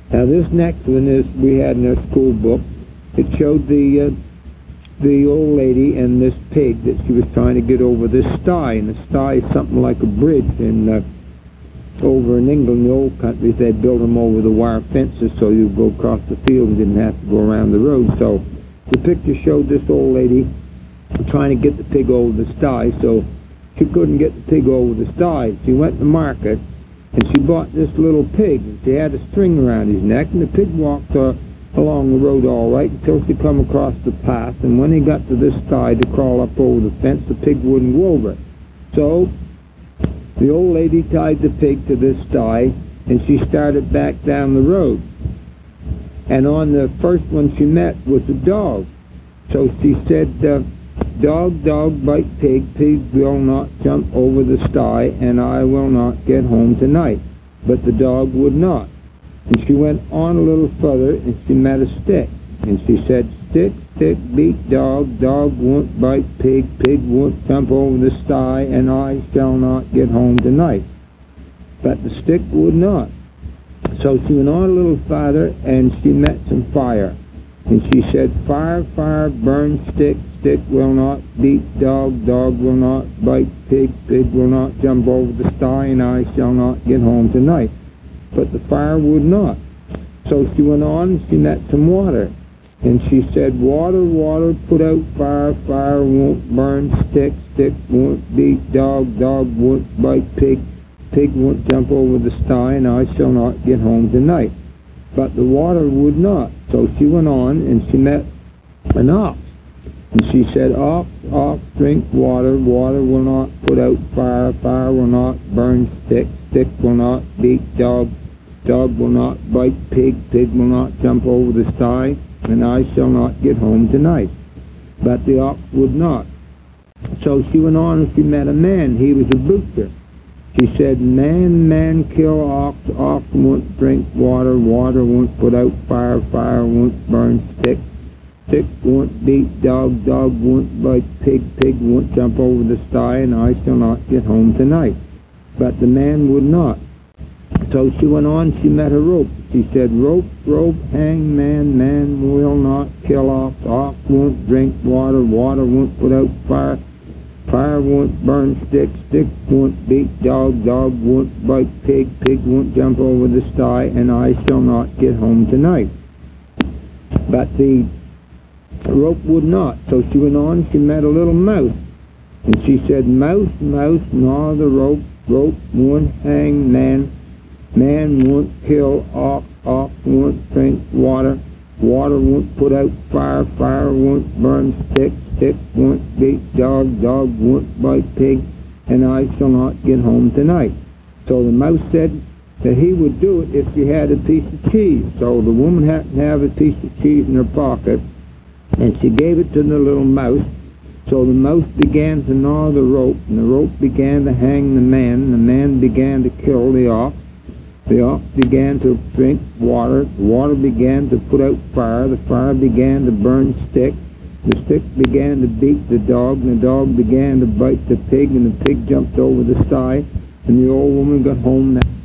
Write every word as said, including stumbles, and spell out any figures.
Now this next one is we had in our school book. It showed the uh, the old lady and this pig that she was trying to get over this sty, and the sty is something like a bridge. In uh, over in England, the old countries, they built them over the wire fences so you go across the field and didn't have to go around the road. So the picture showed this old lady trying to get the pig over the sty, so she couldn't get the pig over the sty. She went to market and she bought this little pig, and she had a string around his neck, and the pig walked uh, along the road all right until she come across the path, and when he got to this sty to crawl up over the fence, the pig wouldn't go over it. So the old lady tied the pig to this sty, and she started back down the road. And on the first one she met was a dog. So she said, uh, dog, dog, bite pig, pig will not jump over the sty, and I will not get home tonight. But the dog would not. And she went on a little further, and she met a stick. And she said, stick, stick, beat dog, dog won't bite pig, pig won't jump over the sty, and I shall not get home tonight. But the stick would not. So she went on a little farther, and she met some fire. And she said, fire, fire, burn stick, stick will not beat dog, dog will not bite pig, pig will not jump over the sty, and I shall not get home tonight. But the fire would not. So she went on, and she met some water. And she said, water, water, put out fire, fire won't burn stick, stick won't beat dog, dog won't bite pig, pig won't jump over the sty, and I shall not get home tonight. But the water would not. So she went on, and she met an ox. And she said, ox, ox, drink water, water will not put out fire, fire will not burn stick, stick will not beat dog, dog will not bite pig, pig will not jump over the sty, and I shall not get home tonight. But the ox would not. So she went on, and she met a man. He was a butcher. She said, man, man, kill ox, ox won't drink water, water won't put out fire, fire won't burn stick, stick won't beat dog, dog won't bite pig, pig won't jump over the sty, and I shall not get home tonight. But the man would not. So she went on, she met a rope. She said, rope, rope, hang man, man will not kill ox, ox won't drink water, water won't put out fire, fire won't burn stick, stick won't beat dog, dog won't bite pig, pig won't jump over the sty, and I shall not get home tonight. But the rope would not. So she went on, she met a little mouse. And she said, mouse, mouse, gnaw the rope, rope won't hang man, man won't kill ox, ox won't drink water, water won't put out fire, fire won't burn stick, stick won't beat dog, dog won't bite pig, and I shall not get home tonight. So the mouse said that he would do it if she had a piece of cheese. So the woman happened to have a piece of cheese in her pocket, and she gave it to the little mouse. So the mouse began to gnaw the rope, and the rope began to hang the man, and the man began to kill the ox. The ox began to drink water, the water began to put out fire, the fire began to burn stick, the stick began to beat the dog, and the dog began to bite the pig, and the pig jumped over the sty, and the old woman got home.